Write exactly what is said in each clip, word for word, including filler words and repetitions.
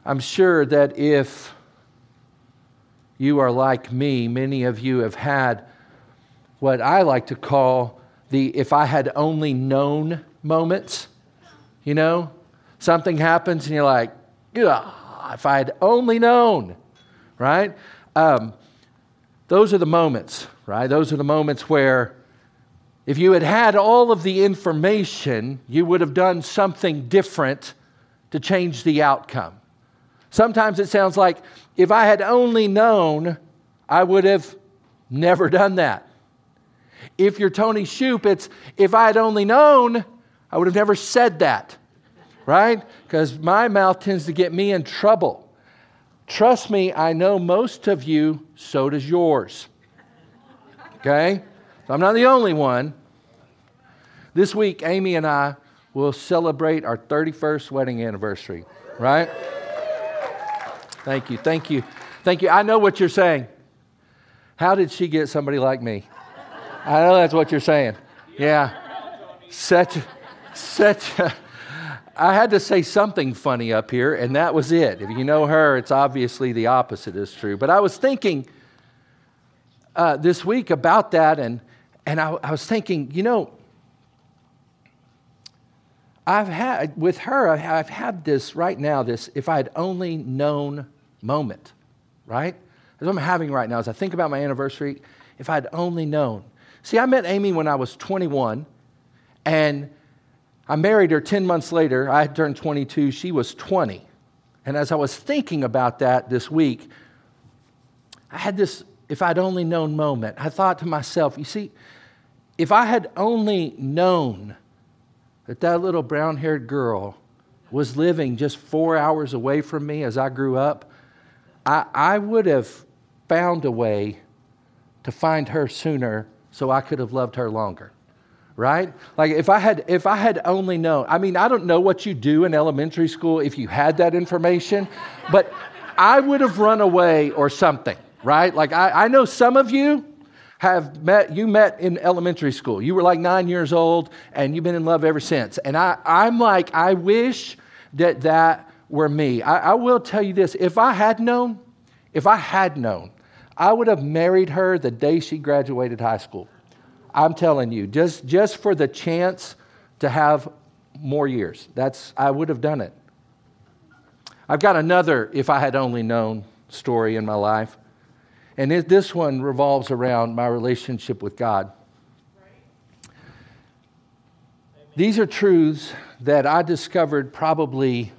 I'm sure that if you are like me, many of you have had what I like to call the if I had only known moments. You know, something happens and you're like, yeah, if I had only known, right? Um, those are the moments, right? Those are the moments where if you had had all of the information, you would have done something different to change the outcome. Sometimes it sounds like, if I had only known, I would have never done that. If you're Tony Shoup, it's, if I had only known, I would have never said that, right? Because my mouth tends to get me in trouble. Trust me, I know most of you, so does yours. Okay? So I'm not the only one. This week, Amy and I will celebrate our thirty-first wedding anniversary, right? Thank you, thank you, thank you. I know what you're saying. How did she get somebody like me? I know that's what you're saying. Yeah. Such a, such a, I had to say something funny up here, and that was it. If you know her, it's obviously the opposite is true. But I was thinking uh, this week about that, and, and I, I was thinking, you know, I've had, with her, I've had this right now, this if I had only known moment, right? That's what I'm having right now as I think about my anniversary, if I had only known. See, I met Amy when I was twenty-one, and I married her ten months later. I had turned twenty-two, she was twenty. And as I was thinking about that this week, I had this if I'd only known moment. I thought to myself, you see, if I had only known that that little brown-haired girl was living just four hours away from me as I grew up, I, I would have found a way to find her sooner so I could have loved her longer, right? Like if I had if I had only known, I mean, I don't know what you do in elementary school if you had that information, but I would have run away or something, right? Like I, I know some of you have met, you met in elementary school. You were like nine years old and you've been in love ever since. And I, I'm like, I wish that that were me. I, I will tell you this, if I had known, if I had known, I would have married her the day she graduated high school. I'm telling you, just, just for the chance to have more years. That's, I would have done it. I've got another if I had only known story in my life. And it, this one revolves around my relationship with God. Right. These are truths that I discovered probably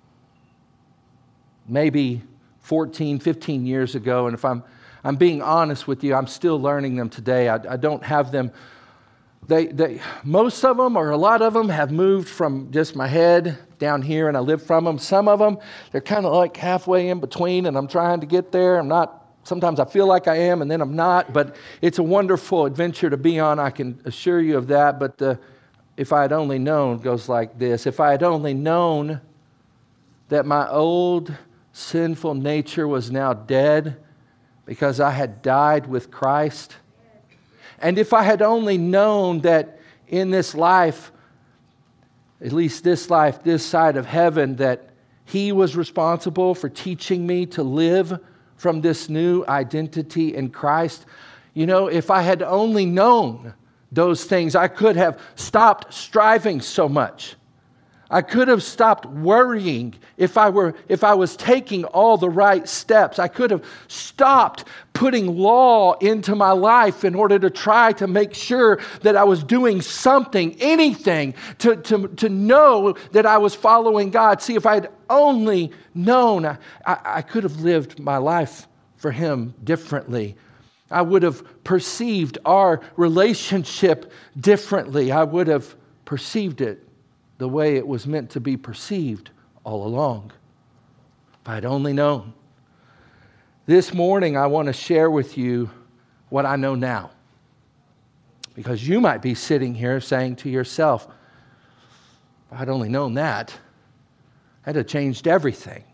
maybe fourteen, fifteen years ago. And if I'm I'm being honest with you, I'm still learning them today. I, I don't have them. They, they, most of them, or a lot of them, have moved from just my head down here, and I live from them. Some of them, they're kind of like halfway in between, and I'm trying to get there. I'm not. Sometimes I feel like I am, and then I'm not. But it's a wonderful adventure to be on. I can assure you of that. But the, if I had only known goes like this. If I had only known that my old sinful nature was now dead because I had died with Christ. And if I had only known that in this life, at least this life, this side of heaven, that He was responsible for teaching me to live from this new identity in Christ. You know, if I had only known those things, I could have stopped striving so much. I could have stopped worrying if I were if I was taking all the right steps. I could have stopped putting law into my life in order to try to make sure that I was doing something, anything, to, to, to know that I was following God. See, if I had only known, I, I could have lived my life for Him differently. I would have perceived our relationship differently. I would have perceived it the way it was meant to be perceived all along. If I had only known. This morning, I want to share with you what I know now. Because you might be sitting here saying to yourself, if I'd only known that, that'd have changed everything.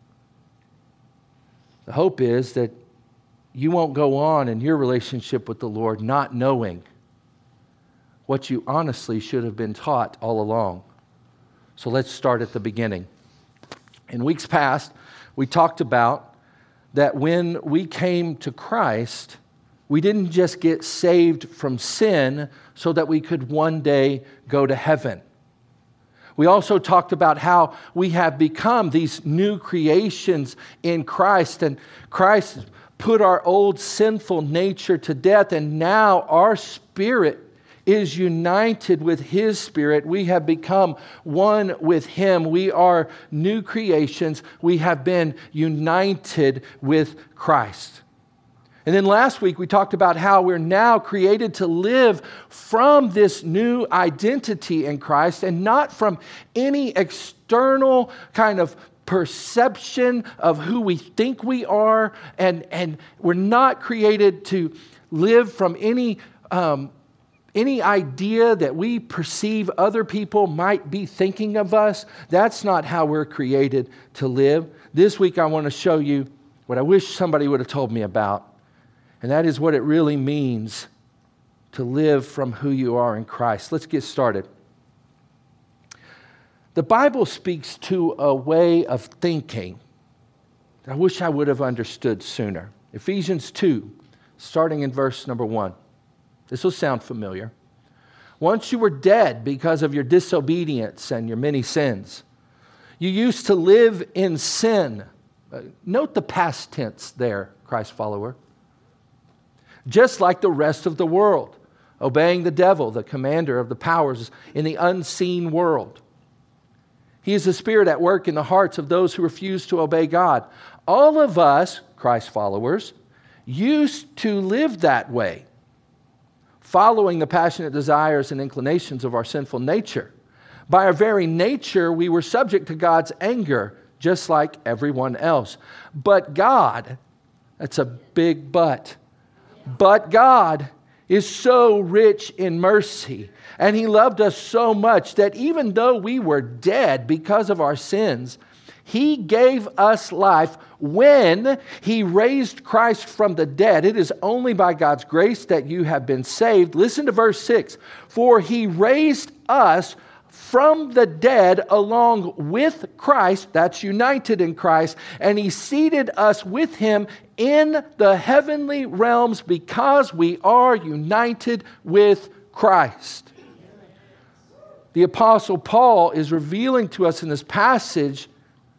The hope is that you won't go on in your relationship with the Lord not knowing what you honestly should have been taught all along. So let's start at the beginning. In weeks past, we talked about that when we came to Christ, we didn't just get saved from sin so that we could one day go to heaven. We also talked about how we have become these new creations in Christ, and Christ put our old sinful nature to death, and now our spirit is united with His Spirit. We have become one with Him. We are new creations. We have been united with Christ. And then last week we talked about how we're now created to live from this new identity in Christ and not from any external kind of perception of who we think we are. And, and we're not created to live from any um, Any idea that we perceive other people might be thinking of us. That's not how we're created to live. This week I want to show you what I wish somebody would have told me about, and that is what it really means to live from who you are in Christ. Let's get started. The Bible speaks to a way of thinking that I wish I would have understood sooner. Ephesians two, starting in verse number one. This will sound familiar. Once you were dead because of your disobedience and your many sins, you used to live in sin. Uh, note the past tense there, Christ follower. Just like the rest of the world, obeying the devil, the commander of the powers in the unseen world. He is the spirit at work in the hearts of those who refuse to obey God. All of us, Christ followers, used to live that way, following the passionate desires and inclinations of our sinful nature. By our very nature, we were subject to God's anger, just like everyone else. But God, that's a big but, but God is so rich in mercy, and He loved us so much that even though we were dead because of our sins, He gave us life when He raised Christ from the dead. It is only by God's grace that you have been saved. Listen to verse six. For He raised us from the dead along with Christ, that's united in Christ, and He seated us with Him in the heavenly realms because we are united with Christ. The Apostle Paul is revealing to us in this passage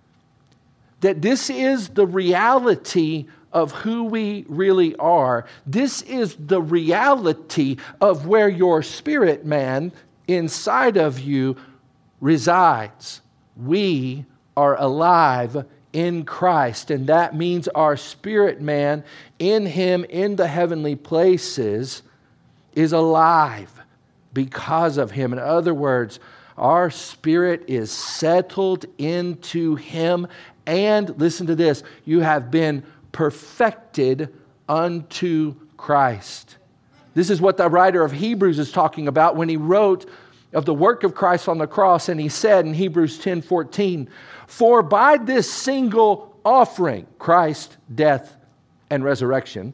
that this is the reality of who we really are. This is the reality of where your spirit man inside of you resides. We are alive in Christ, and that means our spirit man in Him in the heavenly places is alive because of Him. In other words, our spirit is settled into Him. And listen to this, you have been perfected unto Christ. This is what the writer of Hebrews is talking about when he wrote of the work of Christ on the cross. And he said in Hebrews ten fourteen, for by this single offering, Christ, death, and resurrection,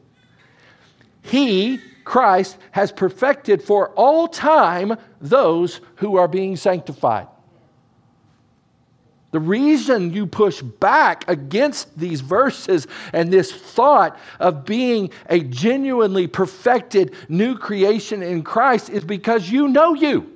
He, Christ, has perfected for all time those who are being sanctified. The reason you push back against these verses and this thought of being a genuinely perfected new creation in Christ is because you know you.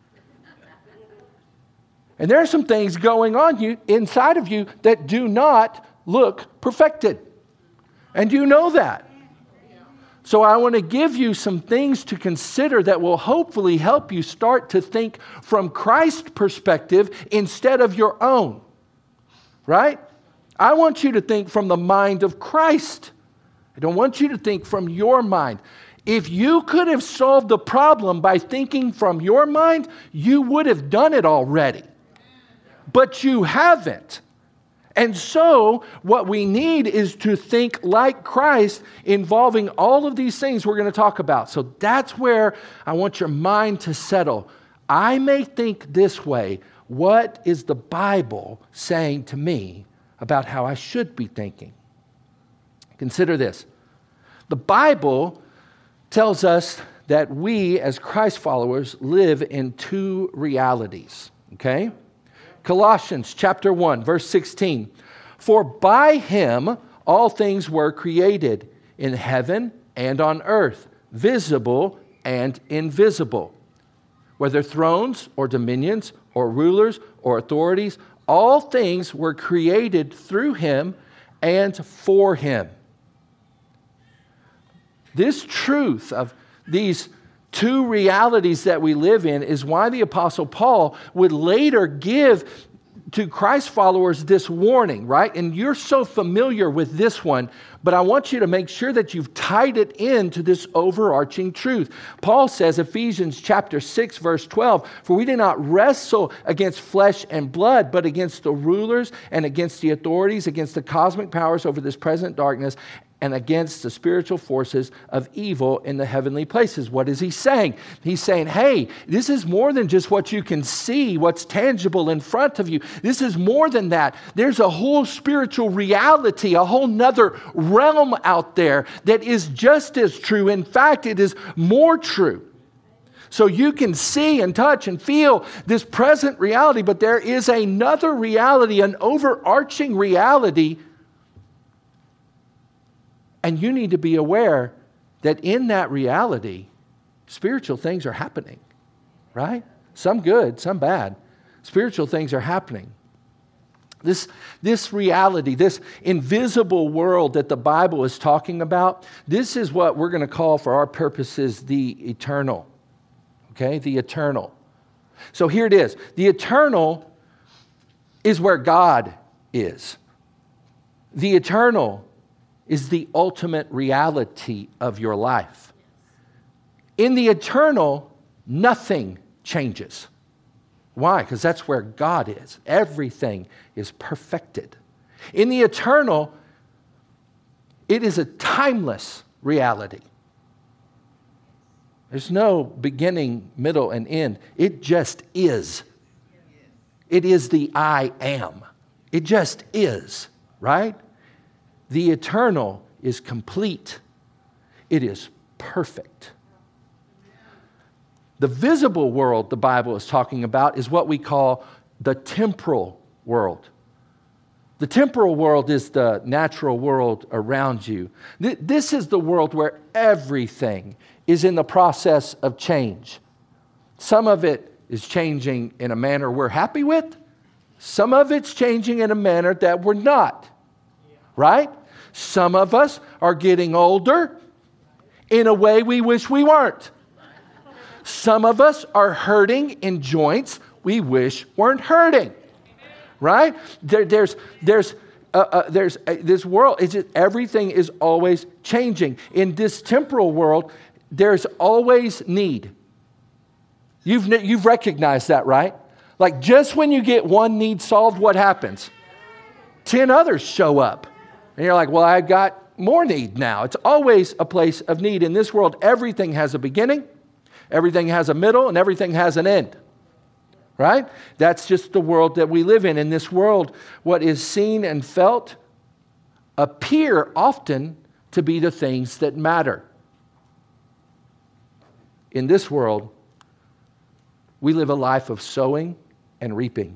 And there are some things going on you inside of you that do not look perfected. And you know that. So I want to give you some things to consider that will hopefully help you start to think from Christ's perspective instead of your own. Right? I want you to think from the mind of Christ. I don't want you to think from your mind. If you could have solved the problem by thinking from your mind, you would have done it already. But you haven't. And so what we need is to think like Christ, involving all of these things we're going to talk about. So that's where I want your mind to settle. I may think this way. What is the Bible saying to me about how I should be thinking? Consider this. The Bible tells us that we as Christ followers live in two realities. Okay? Colossians chapter one, verse sixteen. For by him all things were created in heaven and on earth, visible and invisible. Whether thrones or dominions or rulers or authorities, all things were created through him and for him. This truth of these two realities that we live in is why the Apostle Paul would later give to Christ followers this warning, right? And you're so familiar with this one, but I want you to make sure that you've tied it into this overarching truth. Paul says, Ephesians chapter six, verse twelve, for we do not wrestle against flesh and blood, but against the rulers and against the authorities, against the cosmic powers over this present darkness, and against the spiritual forces of evil in the heavenly places. What is he saying? He's saying, hey, this is more than just what you can see, what's tangible in front of you. This is more than that. There's a whole spiritual reality, a whole nother realm out there that is just as true. In fact, it is more true. So you can see and touch and feel this present reality, but there is another reality, an overarching reality. And you need to be aware that in that reality, spiritual things are happening, right? Some good, some bad. Spiritual things are happening. This, this reality, this invisible world that the Bible is talking about, this is what we're going to call for our purposes the eternal. Okay, the eternal. So here it is. The eternal is where God is. The eternal is the ultimate reality of your life. In the eternal, nothing changes. Why? Because that's where God is. Everything is perfected. In the eternal, it is a timeless reality. There's no beginning, middle, and end. It just is. It is the I am. It just is, right? The eternal is complete. It is perfect. The visible world the Bible is talking about is what we call the temporal world. The temporal world is the natural world around you. This is the world where everything is in the process of change. Some of it is changing in a manner we're happy with. Some of it's changing in a manner that we're not. Right? Some of us are getting older in a way we wish we weren't. Some of us are hurting in joints we wish weren't hurting. Right? There, there's there's uh, uh, there's uh, this world. It's just, everything is always changing. In this temporal world, there's always need. You've you've recognized that, right? Like just when you get one need solved, what happens? Ten others show up. And you're like, well, I've got more need now. It's always a place of need. In this world, everything has a beginning, everything has a middle, and everything has an end. Right? That's just the world that we live in. In this world, what is seen and felt appear often to be the things that matter. In this world, we live a life of sowing and reaping.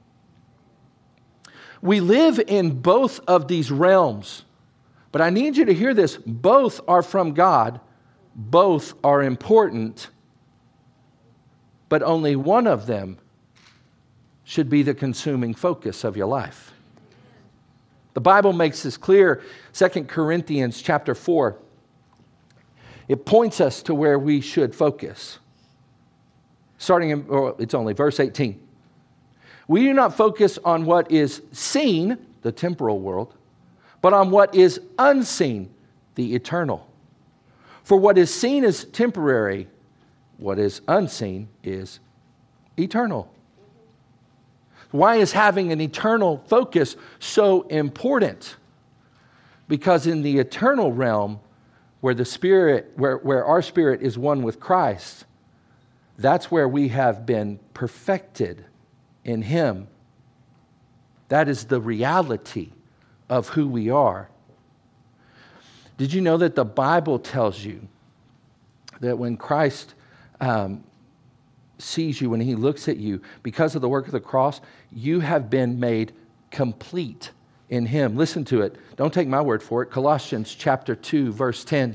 We live in both of these realms, but I need you to hear this. Both are from God. Both are important, but only one of them should be the consuming focus of your life. The Bible makes this clear. Second Corinthians chapter four. It points us to where we should focus. Starting in, or it's only verse eighteen. We do not focus on what is seen, the temporal world, but on what is unseen, the eternal. For what is seen is temporary, what is unseen is eternal. Why is having an eternal focus so important? Because in the eternal realm, where the spirit, where, where our spirit is one with Christ, that's where we have been perfected in Him. That is the reality of who we are. Did you know that the Bible tells you that when Christ um, sees you, when he looks at you, because of the work of the cross, you have been made complete in him. Listen to it. Don't take my word for it. Colossians chapter two, verse ten.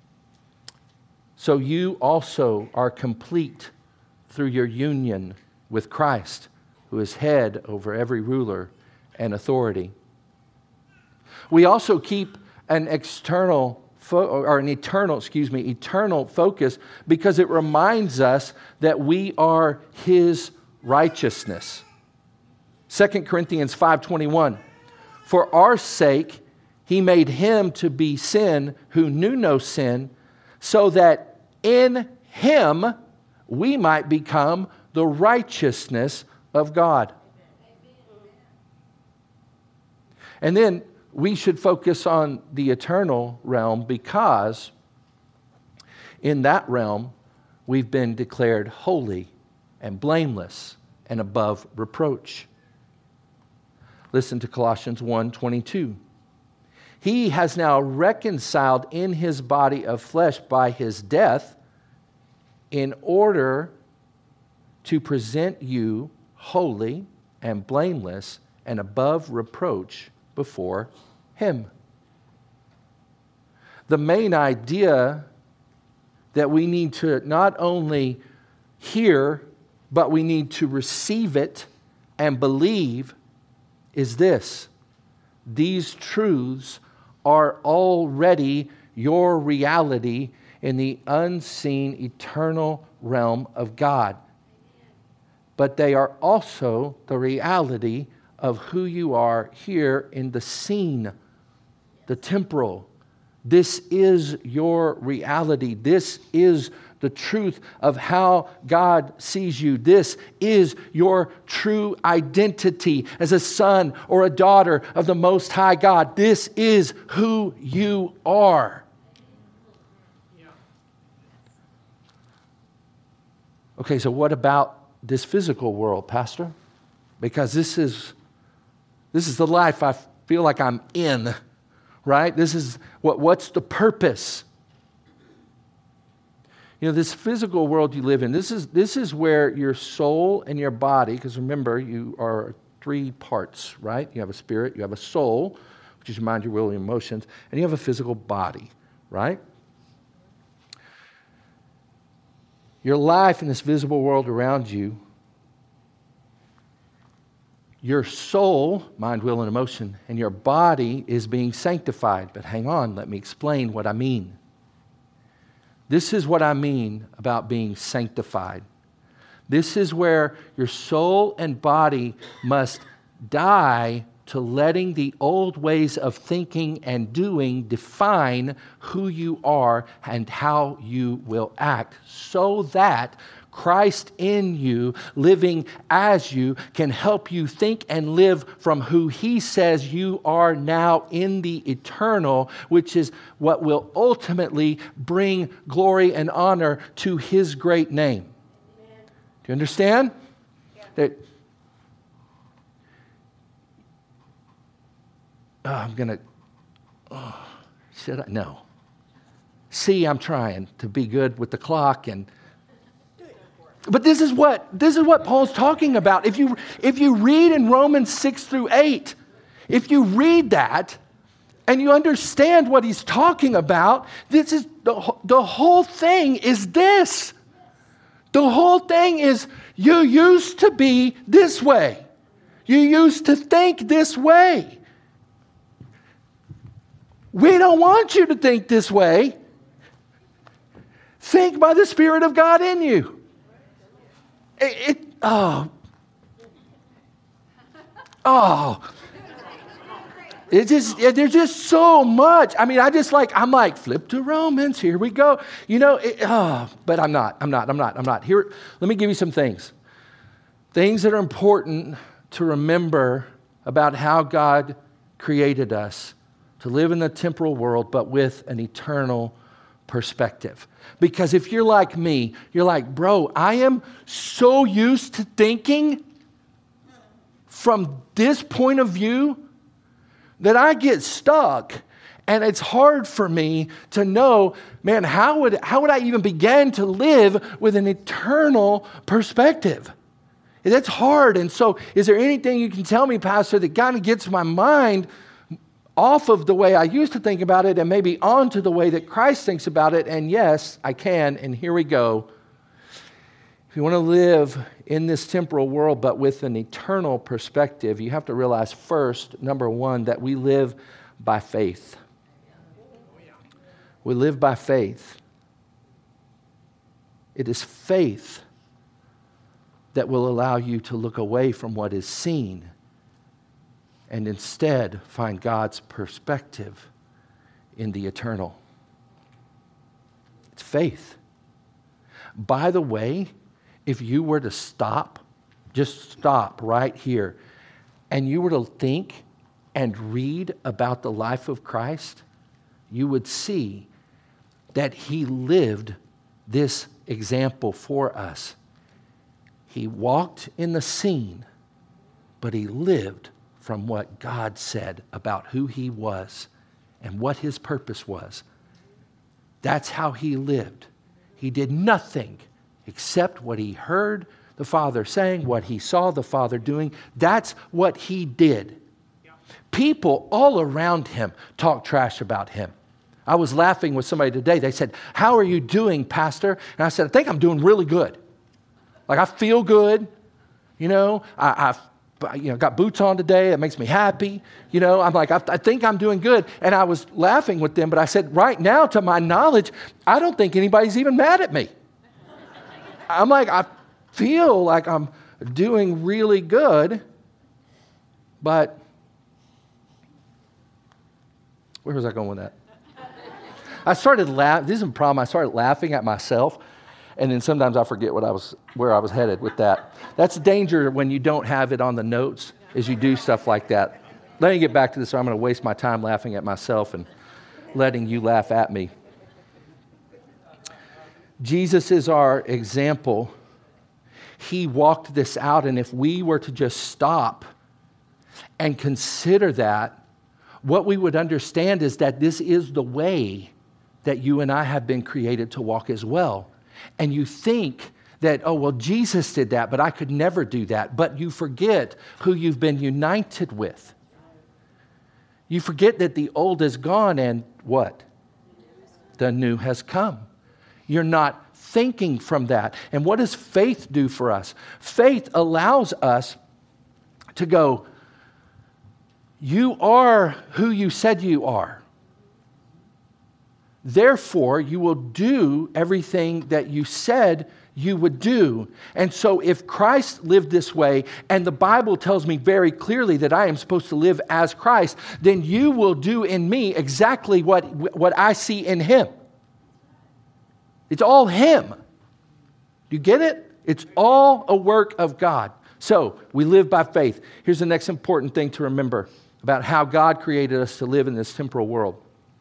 So you also are complete through your union with Christ, who is head over every ruler and authority. We also keep an external fo- or an eternal, excuse me, eternal focus because it reminds us that we are his righteousness. Second Corinthians five twenty-one. For our sake he made him to be sin who knew no sin, so that in him we might become the righteousness of God. And then we should focus on the eternal realm because in that realm we've been declared holy and blameless and above reproach. Listen to Colossians one twenty-two. He has now reconciled in his body of flesh by his death in order to present you holy and blameless and above reproach before him. The main idea that we need to not only hear, but we need to receive it and believe is this: these truths are already your reality in the unseen eternal realm of God. But they are also the reality of who you are here in the seen, the temporal. This is your reality. This is the truth of how God sees you. This is your true identity as a son or a daughter of the Most High God. This is who you are. Okay, so what about this physical world, Pastor? Because this is this is the life I feel like I'm in, right? This is what what's the purpose? You know, this physical world you live in, this is this is where your soul and your body, because remember, you are three parts, right? You have a spirit, you have a soul, which is your mind, your will, and your emotions, and you have a physical body, right? Your life in this visible world around you, your soul, mind, will, and emotion, and your body is being sanctified. But hang on, let me explain what I mean. This is what I mean about being sanctified. This is where your soul and body must die to letting the old ways of thinking and doing define who you are and how you will act, so that Christ in you, living as you, can help you think and live from who he says you are now in the eternal, which is what will ultimately bring glory and honor to his great name. Amen. Do you understand? Yeah. That oh, I'm going to, oh, should I? No. See, I'm trying to be good with the clock and But this is what this is what Paul's talking about. If you if you read in Romans six through eight, if you read that and you understand what he's talking about, this is the, the whole thing is this. The whole thing is you used to be this way. You used to think this way. We don't want you to think this way. Think by the Spirit of God in you. It, it oh, oh, it just it, there's just so much. I mean, I just like I'm like flip to Romans. Here we go. You know, it, oh, but I'm not. I'm not. I'm not. I'm not. Here, let me give you some things. Things that are important to remember about how God created us to live in the temporal world, but with an eternal perspective. Because if you're like me, you're like, bro, I am so used to thinking from this point of view that I get stuck And it's hard for me to know, man, how would, how would I even begin to live with an eternal perspective? That's hard. And so is there anything you can tell me, Pastor, that kind of gets my mind off of the way I used to think about it and maybe onto the way that Christ thinks about it? And yes, I can. And here we go. If you want to live in this temporal world, but with an eternal perspective, you have to realize first, number one, that we live by faith. We live by faith. It is faith that will allow you to look away from what is seen and instead find God's perspective in the eternal. It's faith. By the way, if you were to stop, just stop right here, and you were to think and read about the life of Christ, you would see that he lived this example for us. He walked in the scene, but he lived from what God said about who he was and what his purpose was. That's how he lived. He did nothing except what he heard the Father saying, what he saw the Father doing. That's what he did. People all around him talk trash about him. I was laughing with somebody today. They said, "How are you doing, Pastor?" And I said, "I think I'm doing really good. Like, I feel good. You know, I, I've you know, got boots on today. It makes me happy. You know, I'm like, I, I think I'm doing good." And I was laughing with them, but I said, right now, to my knowledge, I don't think anybody's even mad at me. I'm like, I feel like I'm doing really good, but where was I going with that? I started laughing. This is a problem. I started laughing at myself, and then sometimes I forget what I was, where I was headed with that. That's danger when you don't have it on the notes as you do stuff like that. Let me get back to this, or I'm going to waste my time laughing at myself and letting you laugh at me. Jesus is our example. He walked this out, and if we were to just stop and consider that, what we would understand is that this is the way that you and I have been created to walk as well. And you think that, oh, well, Jesus did that, but I could never do that. But you forget who you've been united with. You forget that the old is gone and what? The new has come. You're not thinking from that. And what does faith do for us? Faith allows us to go, you are who you said you are. Therefore, you will do everything that you said you would do. And so if Christ lived this way, and the Bible tells me very clearly that I am supposed to live as Christ, then you will do in me exactly what, what I see in him. It's all him. Do you get it? It's all a work of God. So we live by faith. Here's the next important thing to remember about how God created us to live in this temporal world.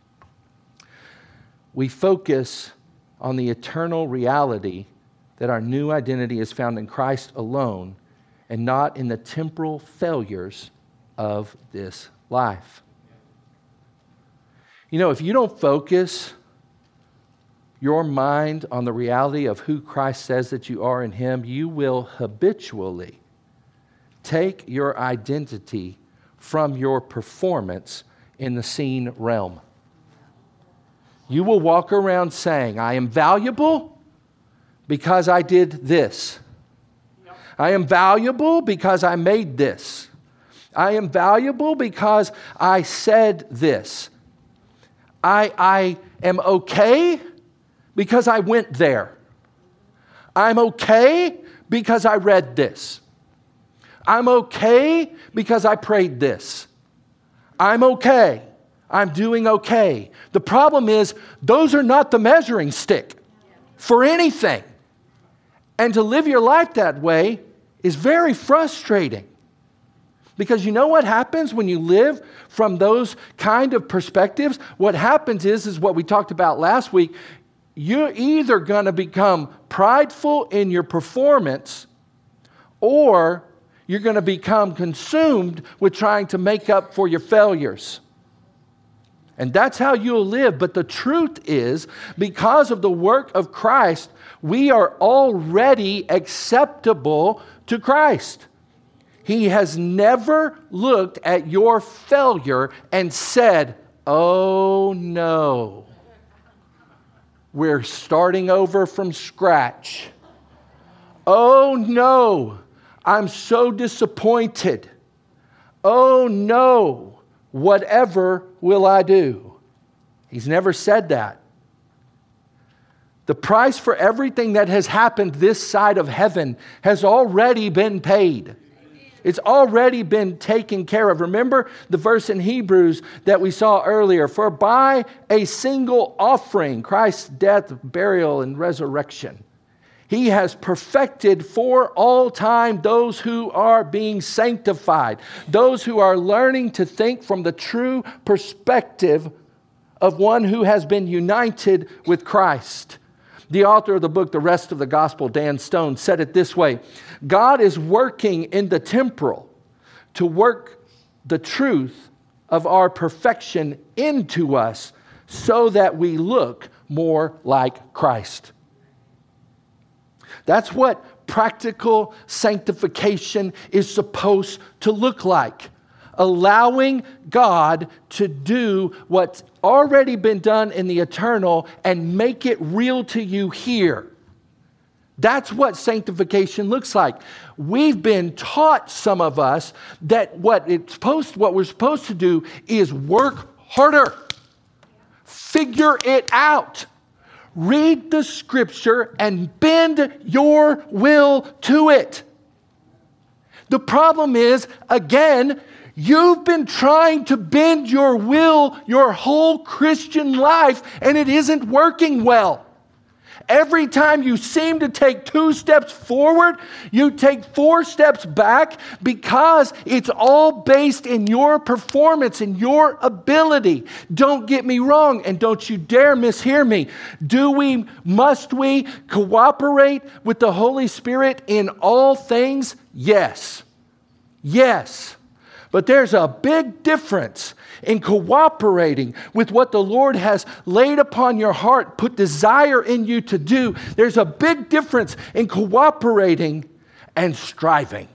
We focus on the eternal reality that our new identity is found in Christ alone and not in the temporal failures of this life. You know, if you don't focus your mind on the reality of who Christ says that you are in him, you will habitually take your identity from your performance in the seen realm. You will walk around saying, I am valuable because I did this. Yep. I am valuable because I made this. I am valuable because I said this. I, I am okay because I went there. I'm okay because I read this. I'm okay because I prayed this. I'm okay. I'm doing okay. The problem is, those are not the measuring stick for anything. And to live your life that way is very frustrating. Because you know what happens when you live from those kind of perspectives? What happens is, is what we talked about last week. You're either going to become prideful in your performance, or you're going to become consumed with trying to make up for your failures. And that's how you'll live. But the truth is, because of the work of Christ, we are already acceptable to Christ. He has never looked at your failure and said, oh no, we're starting over from scratch. Oh no, I'm so disappointed. Oh no, whatever will I do? He's never said that. The price for everything that has happened this side of heaven has already been paid. It's already been taken care of. Remember the verse in Hebrews that we saw earlier. For by a single offering, Christ's death, burial, and resurrection, He has perfected for all time those who are being sanctified, those who are learning to think from the true perspective of one who has been united with Christ. The author of the book, The Rest of the Gospel, Dan Stone, said it this way: God is working in the temporal to work the truth of our perfection into us so that we look more like Christ. That's what practical sanctification is supposed to look like. Allowing God to do what's already been done in the eternal and make it real to you here. That's what sanctification looks like. We've been taught, some of us, that what it's supposed, what we're supposed to do is work harder. Figure it out. Read the scripture and bend your will to it. The problem is, again, you've been trying to bend your will your whole Christian life, and it isn't working well. Every time you seem to take two steps forward, you take four steps back because it's all based in your performance and your ability. Don't get me wrong, and don't you dare mishear me. Do we, must we cooperate with the Holy Spirit in all things? Yes. Yes. But there's a big difference in cooperating with what the Lord has laid upon your heart, put desire in you to do. There's a big difference in cooperating and striving.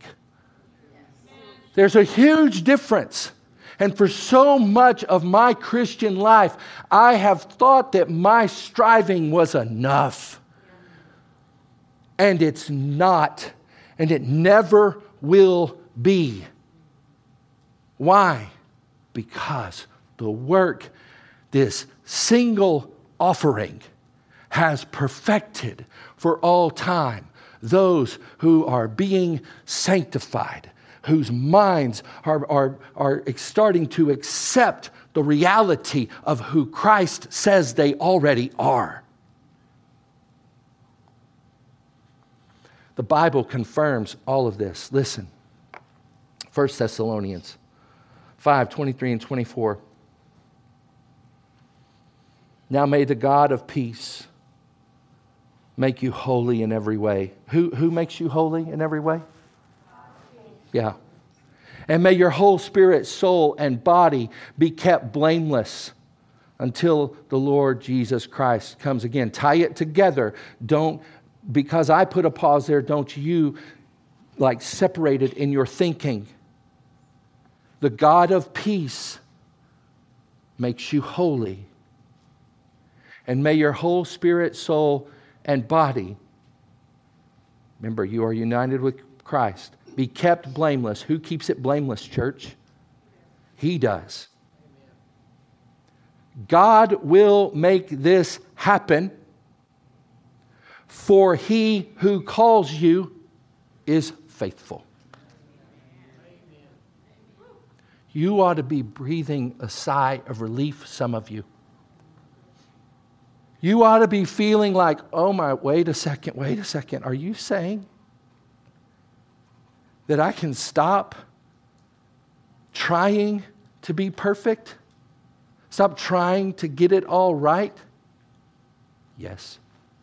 There's a huge difference. And for so much of my Christian life, I have thought that my striving was enough. And it's not. And it never will be. Why? Because the work, this single offering, has perfected for all time those who are being sanctified, whose minds are, are, are starting to accept the reality of who Christ says they already are. The Bible confirms all of this. Listen, First Thessalonians five, twenty-three and twenty-four. Now may the God of peace make you holy in every way. Who, who makes you holy in every way? Yeah. And may your whole spirit, soul, and body be kept blameless until the Lord Jesus Christ comes again. Tie it together. Don't, because I put a pause there, don't you like separate it in your thinking. The God of peace makes you holy. And may your whole spirit, soul, and body, remember, you are united with Christ, be kept blameless. Who keeps it blameless, church? He does. God will make this happen, for He who calls you is faithful. You ought to be breathing a sigh of relief, some of you. You ought to be feeling like, oh my, wait a second, wait a second. Are you saying that I can stop trying to be perfect? Stop trying to get it all right? Yes.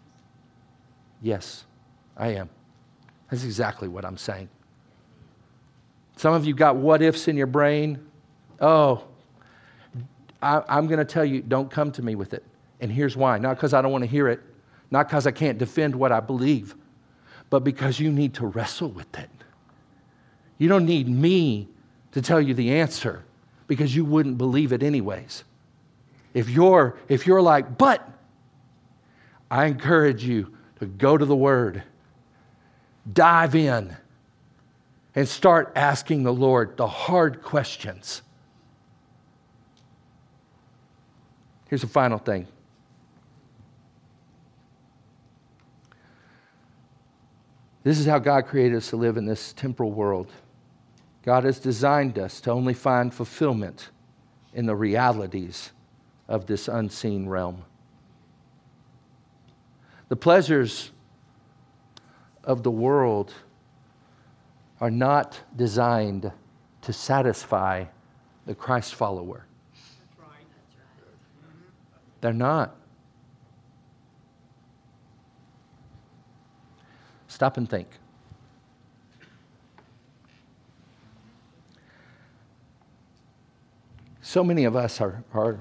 Yes, I am. That's exactly what I'm saying. Some of you got what ifs in your brain. Oh, I, I'm going to tell you, don't come to me with it. And here's why. Not because I don't want to hear it. Not because I can't defend what I believe. But because you need to wrestle with it. You don't need me to tell you the answer because you wouldn't believe it anyways. If you're, if you're like, but, I encourage you to go to the Word. Dive in. And start asking the Lord the hard questions. Here's a final thing. This is how God created us to live in this temporal world. God has designed us to only find fulfillment in the realities of this unseen realm. The pleasures of the world are not designed to satisfy the Christ follower. That's right. That's right. They're not. Stop and think. So many of us are, are,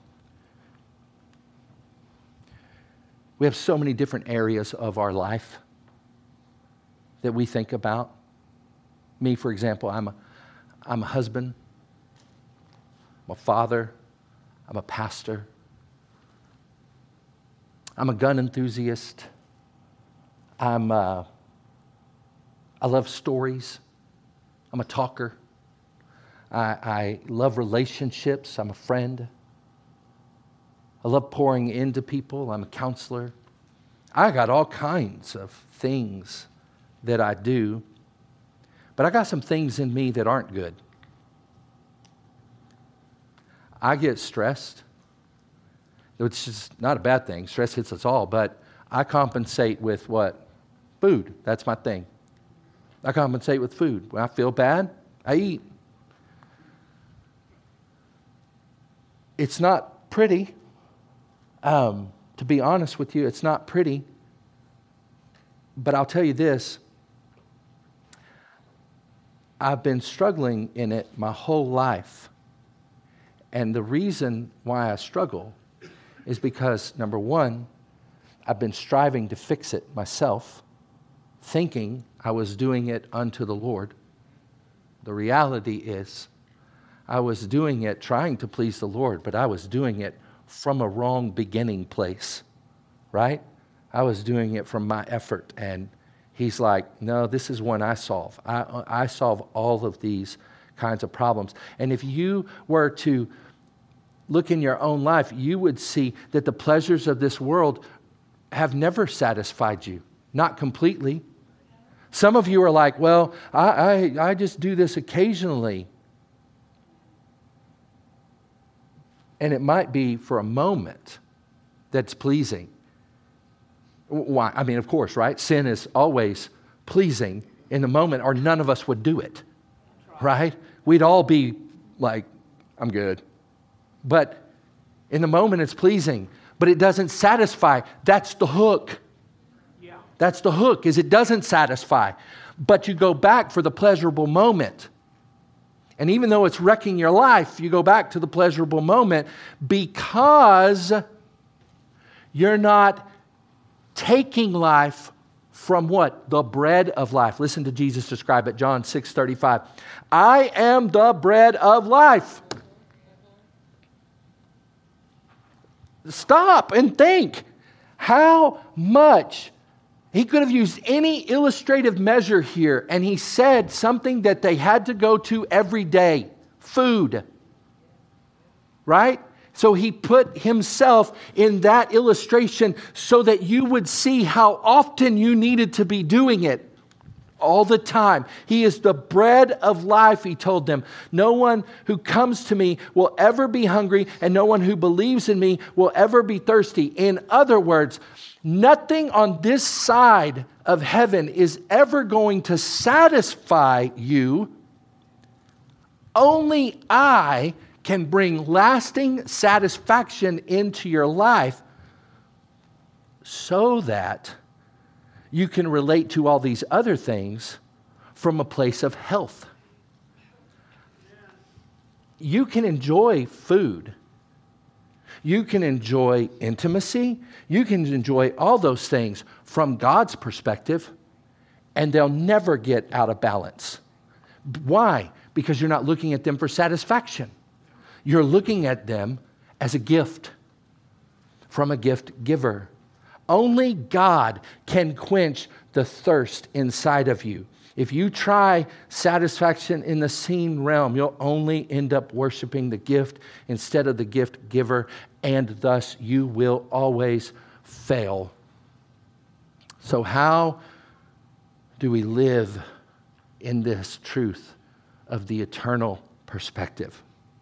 we have so many different areas of our life that we think about. Me, for example, I'm a, I'm a husband, I'm a father, I'm a pastor, I'm a gun enthusiast, I'm uh, I love stories, I'm a talker, I, I love relationships, I'm a friend, I love pouring into people, I'm a counselor. I got all kinds of things that I do. But I got some things in me that aren't good. I get stressed, which is not a bad thing. Stress hits us all, but I compensate with what? Food. That's my thing. I compensate with food. When I feel bad, I eat. It's not pretty. Um, to be honest with you, it's not pretty. But I'll tell you this. I've been struggling in it my whole life. And the reason why I struggle is because, number one, I've been striving to fix it myself, thinking I was doing it unto the Lord. The reality is, I was doing it trying to please the Lord, but I was doing it from a wrong beginning place, right? I was doing it from my effort, and He's like, no, this is one I solve. I, I solve all of these kinds of problems. And if you were to look in your own life, you would see that the pleasures of this world have never satisfied you. Not completely. Some of you are like, well, I, I, I just do this occasionally. And it might be for a moment that's pleasing. Why? I mean, of course, right? Sin is always pleasing in the moment, or none of us would do it, right? We'd all be like, I'm good. But in the moment, it's pleasing, but it doesn't satisfy. That's the hook. Yeah. That's the hook, is it doesn't satisfy. But you go back for the pleasurable moment. And even though it's wrecking your life, you go back to the pleasurable moment because you're not taking life from what? The bread of life. Listen to Jesus describe it, John six thirty-five. I am the bread of life. Stop and think. How much? He could have used any illustrative measure here, and he said something that they had to go to every day. Food. Right? So he put himself in that illustration so that you would see how often you needed to be doing it. All the time. He is the bread of life, he told them. No one who comes to me will ever be hungry, and no one who believes in me will ever be thirsty. In other words, nothing on this side of heaven is ever going to satisfy you. Only I can bring lasting satisfaction into your life so that you can relate to all these other things from a place of health. You can enjoy food You can enjoy intimacy. You can enjoy all those things from God's perspective, and they'll never get out of balance. Why? Because you're not looking at them for satisfaction. You're looking at them as a gift from a gift giver. Only God can quench the thirst inside of you. If you try satisfaction in the seen realm, you'll only end up worshiping the gift instead of the gift giver, and thus you will always fail. So how do we live in this truth of the eternal perspective?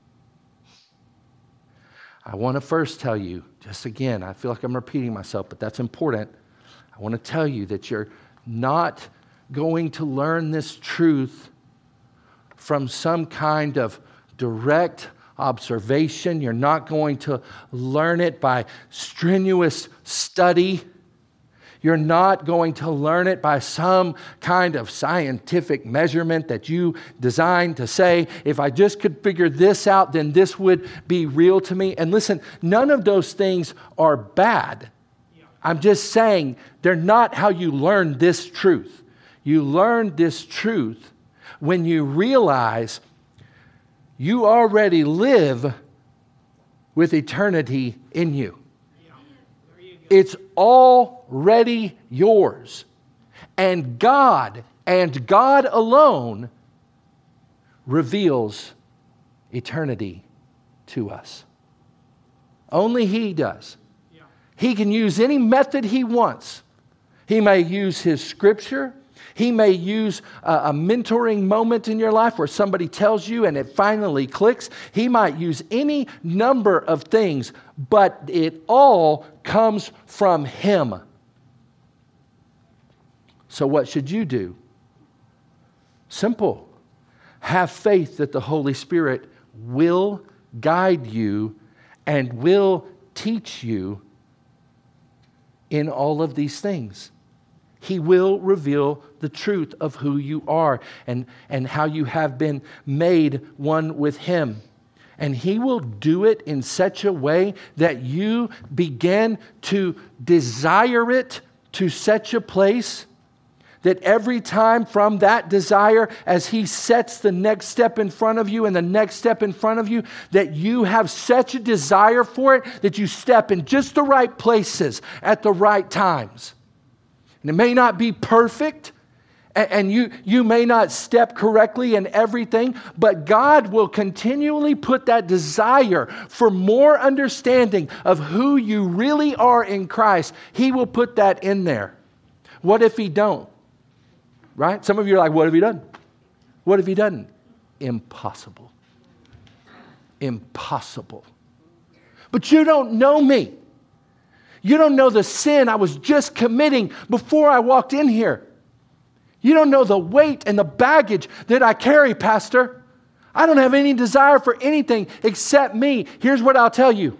I want to first tell you, just again, I feel like I'm repeating myself, but that's important. I want to tell you that you're not going to learn this truth from some kind of direct observation. You're not going to learn it by strenuous study. You're not going to learn it by some kind of scientific measurement that you designed to say, if I just could figure this out, then this would be real to me. And listen, none of those things are bad. I'm just saying they're not how you learn this truth. You learn this truth when you realize you already live with eternity in you. It's already yours. And God, and God alone, reveals eternity to us. Only He does. He can use any method He wants. He may use His Scripture. He may use a, a mentoring moment in your life where somebody tells you and it finally clicks. He might use any number of things, but it all comes from Him. So what should you do? Simple. Have faith that the Holy Spirit will guide you and will teach you in all of these things. He will reveal the truth of who you are and, and how you have been made one with Him. And He will do it in such a way that you begin to desire it to such a place that every time from that desire, as He sets the next step in front of you and the next step in front of you, that you have such a desire for it that you step in just the right places at the right times. And it may not be perfect, and you, you may not step correctly in everything, but God will continually put that desire for more understanding of who you really are in Christ. He will put that in there. What if He don't? Right? Some of you are like, what have He done? What have He done? Impossible. Impossible. But you don't know me. You don't know the sin I was just committing before I walked in here. You don't know the weight and the baggage that I carry, Pastor. I don't have any desire for anything except me. Here's what I'll tell you.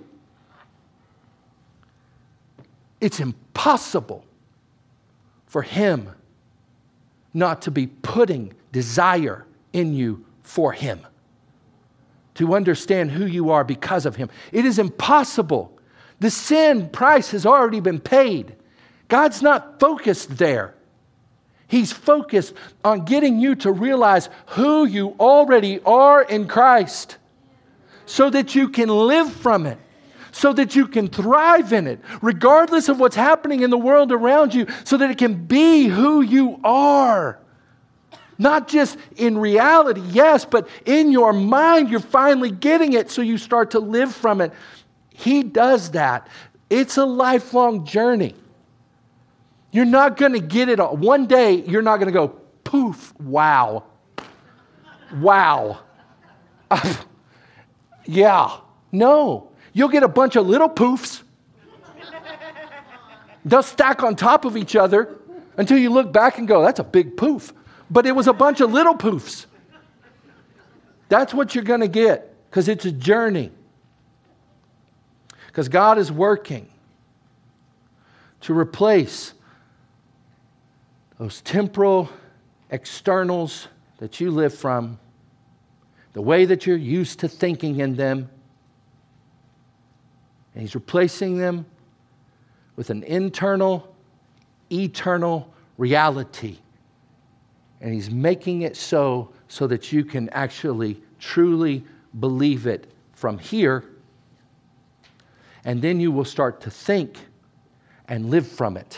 It's impossible for Him not to be putting desire in you for Him, to understand who you are because of Him. It is impossible. The sin price has already been paid. God's not focused there. He's focused on getting you to realize who you already are in Christ so that you can live from it, so that you can thrive in it, regardless of what's happening in the world around you, so that it can be who you are. Not just in reality, yes, but in your mind, you're finally getting it, so you start to live from it. He does that. It's a lifelong journey. You're not going to get it all. One day, you're not going to go, poof, wow. Wow. Yeah. No. You'll get a bunch of little poofs. They'll stack on top of each other until you look back and go, that's a big poof. But it was a bunch of little poofs. That's what you're going to get because it's a journey. Because God is working to replace those temporal externals that you live from, the way that you're used to thinking in them, And He's replacing them with an internal, eternal reality. And He's making it so, so that you can actually truly believe it from here. And then you will start to think and live from it.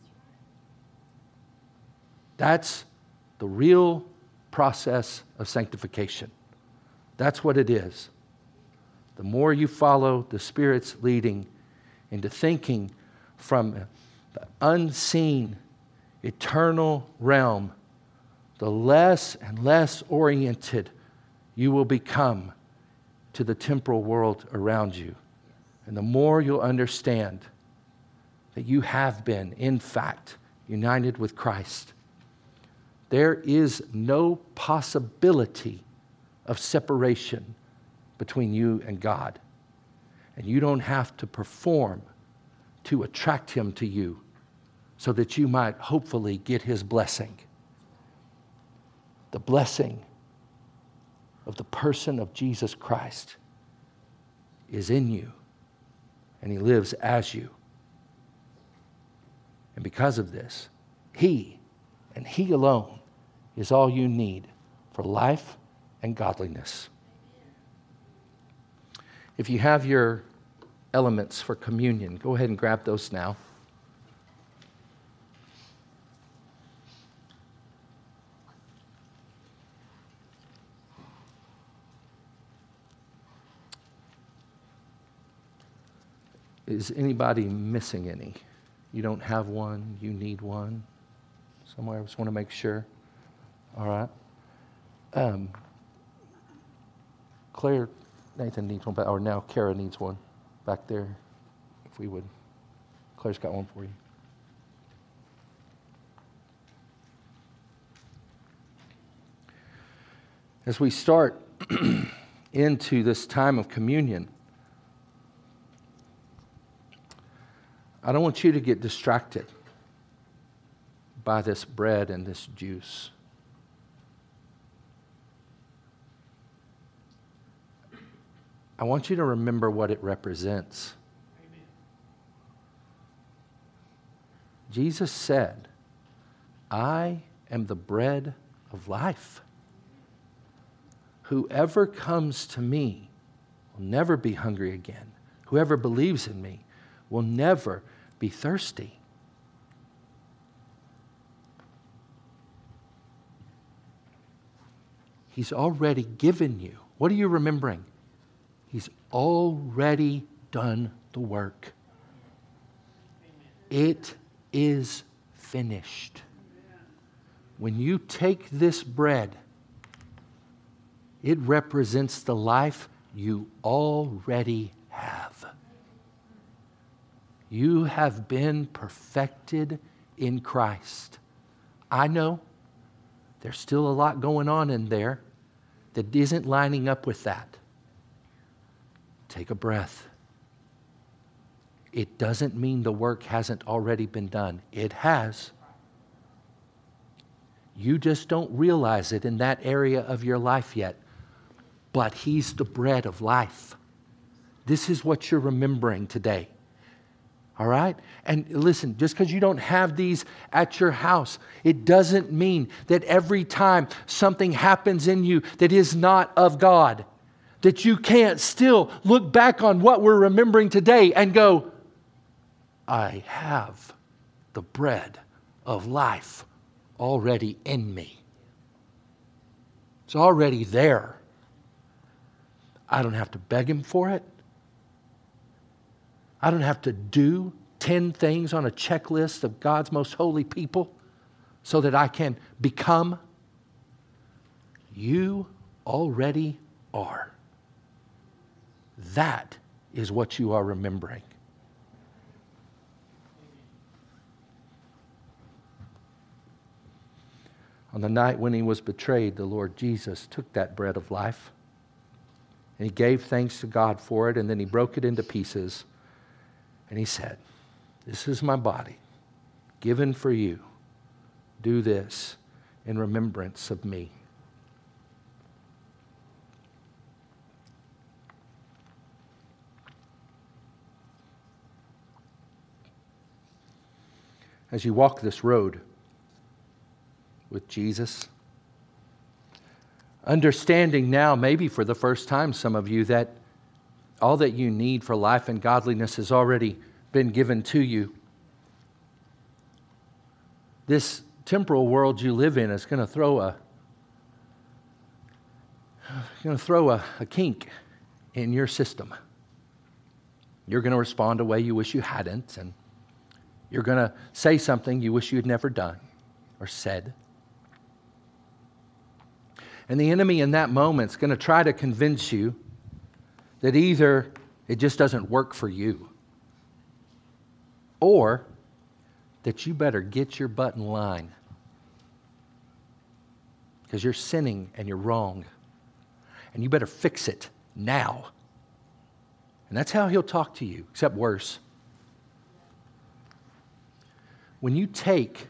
That's the real process of sanctification. That's what it is. The more you follow the Spirit's leading into thinking from the unseen, eternal realm, the less and less oriented you will become to the temporal world around you. And the more you'll understand that you have been, in fact, united with Christ. There is no possibility of separation between you and God. And you don't have to perform to attract Him to you so that you might hopefully get His blessing. The blessing of the person of Jesus Christ is in you, and He lives as you. And because of this, He and He alone is all you need for life and godliness. If you have your elements for communion, go ahead and grab those now. Is anybody missing any? You don't have one, you need one somewhere. I just want to make sure. All right. Um, Claire, Nathan needs one, or now Kara needs one back there, if we would. Claire's got one for you. As we start into this time of communion, I don't want you to get distracted by this bread and this juice. I want you to remember what it represents. Amen. Jesus said, I am the bread of life. Whoever comes to me will never be hungry again. Whoever believes in me will never be thirsty. He's already given you. What are you remembering? He's already done the work. It is finished. When you take this bread, it represents the life you already have. You have been perfected in Christ. I know there's still a lot going on in there that isn't lining up with that. Take a breath. It doesn't mean the work hasn't already been done. It has. You just don't realize it in that area of your life yet. But He's the bread of life. This is what you're remembering today. All right? And listen, just because you don't have these at your house, it doesn't mean that every time something happens in you that is not of God, that you can't still look back on what we're remembering today and go, I have the bread of life already in me. It's already there. I don't have to beg Him for it. I don't have to do ten things on a checklist of God's most holy people so that I can become. You already are. That is what you are remembering. On the night when He was betrayed, the Lord Jesus took that bread of life and He gave thanks to God for it, and then He broke it into pieces. And He said, this is my body, given for you. Do this in remembrance of me. as you walk this road with Jesus. Understanding now, maybe for the first time, some of you, that all that you need for life and godliness has already been given to you. This temporal world you live in is going to throw a going to throw a, a kink in your system. You're going to respond a way you wish you hadn't, and you're going to say something you wish you had never done or said. And the enemy in that moment is going to try to convince you that either it just doesn't work for you, or that you better get your butt in line because you're sinning and you're wrong, and you better fix it now. And that's how he'll talk to you, except worse. When you take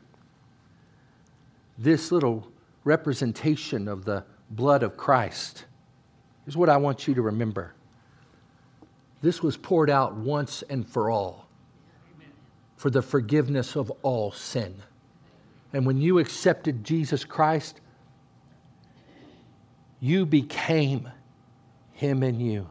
this little representation of the blood of Christ, here's what I want you to remember. This was poured out once and for all for the forgiveness of all sin. And when you accepted Jesus Christ, you became him in you.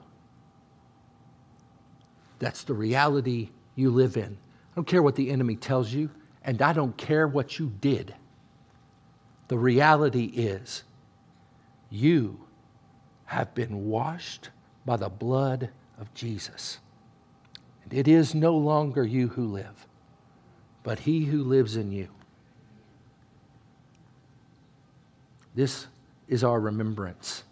That's the reality you live in. I don't care what the enemy tells you, and I don't care what you did. The reality is, you have been washed by the blood of Jesus. And it is no longer you who live, but he who lives in you. This is our remembrance.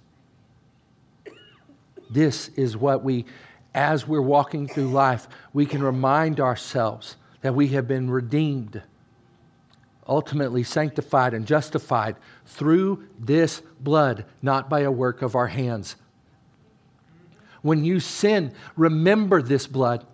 This is what we, as we're walking through life, we can remind ourselves that we have been redeemed, ultimately sanctified and justified through this blood, not by a work of our hands. When you sin, remember this blood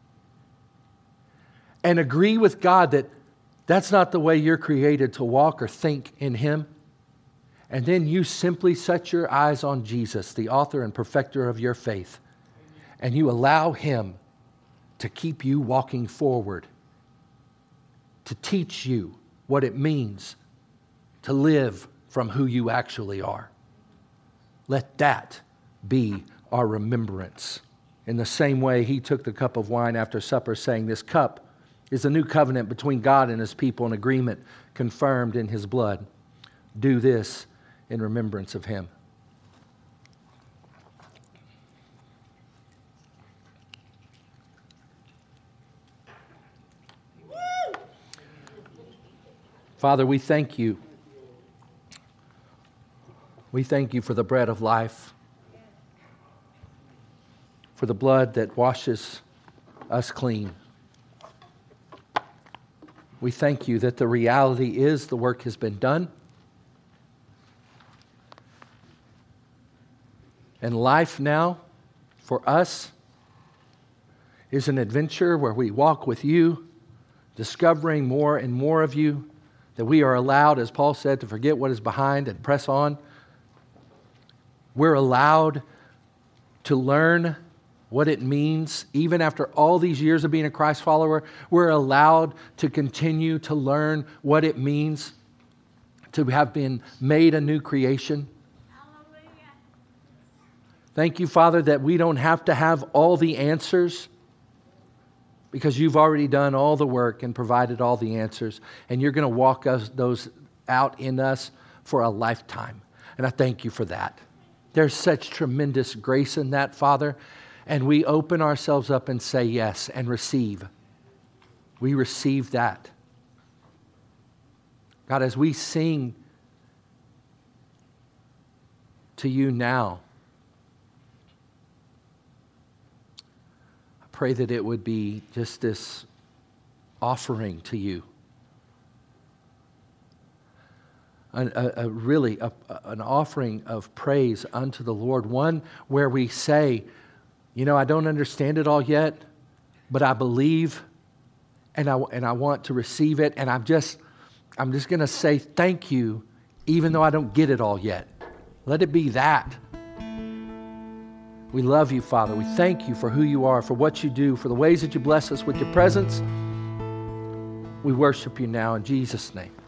and agree with God that that's not the way you're created to walk or think in him. And then you simply set your eyes on Jesus, the author and perfecter of your faith, and you allow him to keep you walking forward, to teach you what it means to live from who you actually are. Let that be our remembrance. In the same way, he took the cup of wine after supper, saying, "This cup is a new covenant between God and his people, an agreement confirmed in his blood. Do this in remembrance of him." Father, we thank you. We thank you for the bread of life, for the blood that washes us clean. We thank you that the reality is the work has been done. And life now, for us, is an adventure where we walk with you, discovering more and more of you, that we are allowed, as Paul said, to forget what is behind and press on. We're allowed to learn what it means, even after all these years of being a Christ follower, we're allowed to continue to learn what it means to have been made a new creation. Hallelujah. Thank you, Father, that we don't have to have all the answers, because you've already done all the work and provided all the answers, and you're going to walk us those out in us for a lifetime. And I thank you for that. There's such tremendous grace in that, Father, and we open ourselves up and say yes and receive. We receive that. God, as we sing to you now, I pray that it would be just this offering to you. An, a, a really a, an offering of praise unto the Lord. One where we say, you know, I don't understand it all yet, but I believe and I, and I want to receive it. And I'm just, I'm just going to say thank you, even though I don't get it all yet. Let it be that. We love you, Father. We thank you for who you are, for what you do, for the ways that you bless us with your presence. We worship you now in Jesus' name.